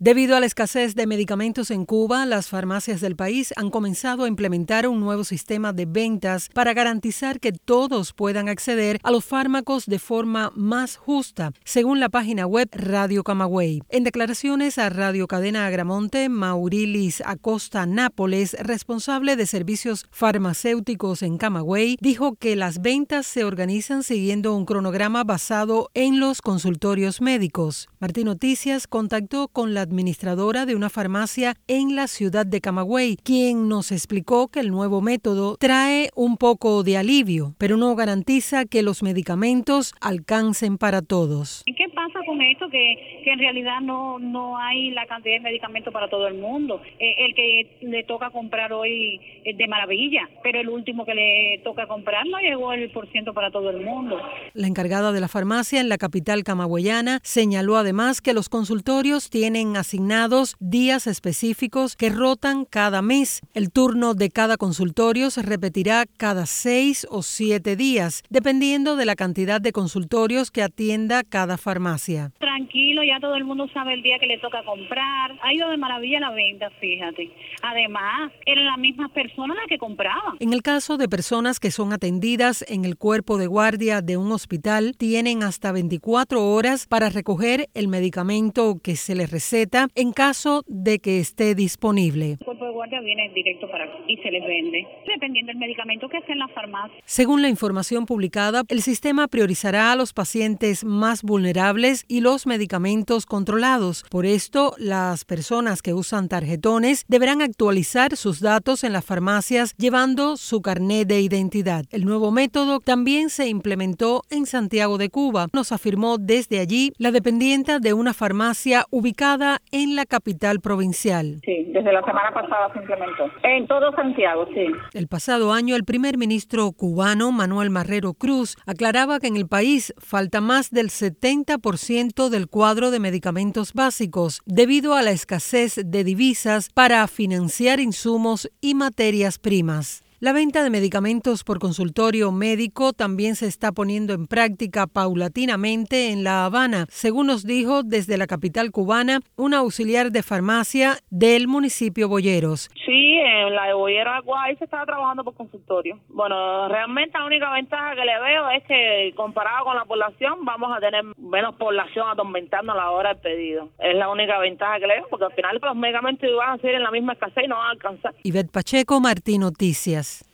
Debido a la escasez de medicamentos en Cuba, las farmacias del país han comenzado a implementar un nuevo sistema de ventas para garantizar que todos puedan acceder a los fármacos de forma más justa, según la página web Radio Camagüey. En declaraciones a Radio Cadena Agramonte, Maurilis Acosta Nápoles, responsable de servicios farmacéuticos en Camagüey, dijo que las ventas se organizan siguiendo un cronograma basado en los consultorios médicos. Martín Noticias contactó con la administradora de una farmacia en la ciudad de Camagüey, quien nos explicó que el nuevo método trae un poco de alivio, pero no garantiza que los medicamentos alcancen para todos. ¿Qué pasa con esto? Que en realidad no hay la cantidad de medicamentos para todo el mundo. El que le toca comprar hoy es de maravilla, pero el último que le toca comprar no llegó el % para todo el mundo. La encargada de la farmacia en la capital camagüeyana señaló además que los consultorios tienen asignados días específicos que rotan cada mes. El turno de cada consultorio se repetirá cada 6 o 7 días, dependiendo de la cantidad de consultorios que atienda cada farmacia. Tranquilo, ya todo el mundo sabe el día que le toca comprar. Ha ido de maravilla la venta, fíjate. Además, eran las mismas personas las que compraban. En el caso de personas que son atendidas en el cuerpo de guardia de un hospital, tienen hasta 24 horas para recoger el medicamento que se les receta en caso de que esté disponible. El cuerpo de guardia viene directo para aquí y se les vende, dependiendo del medicamento que esté en la farmacia. Según la información publicada, el sistema priorizará a los pacientes más vulnerables y los medicamentos controlados. Por esto, las personas que usan tarjetones deberán actualizar sus datos en las farmacias llevando su carnet de identidad. El nuevo método también se implementó en Santiago de Cuba, nos afirmó desde allí la dependienta de una farmacia ubicada en la capital provincial. Sí, desde la semana pasada se implementó. En todo Santiago, sí. El pasado año, el primer ministro cubano, Manuel Marrero Cruz, aclaraba que en el país falta más del 70% del cuadro de medicamentos básicos debido a la escasez de divisas para financiar insumos y materias primas. La venta de medicamentos por consultorio médico también se está poniendo en práctica paulatinamente en La Habana, según nos dijo desde la capital cubana una auxiliar de farmacia del municipio Boyeros. Sí, en la de Boyeros ahí se estaba trabajando por consultorio. Bueno, realmente la única ventaja que le veo es que comparado con la población vamos a tener menos población atormentando a la hora del pedido. Es la única ventaja que le veo porque al final los medicamentos van a ser en la misma escasez y no van a alcanzar. Ivette Pacheco, Martín Noticias.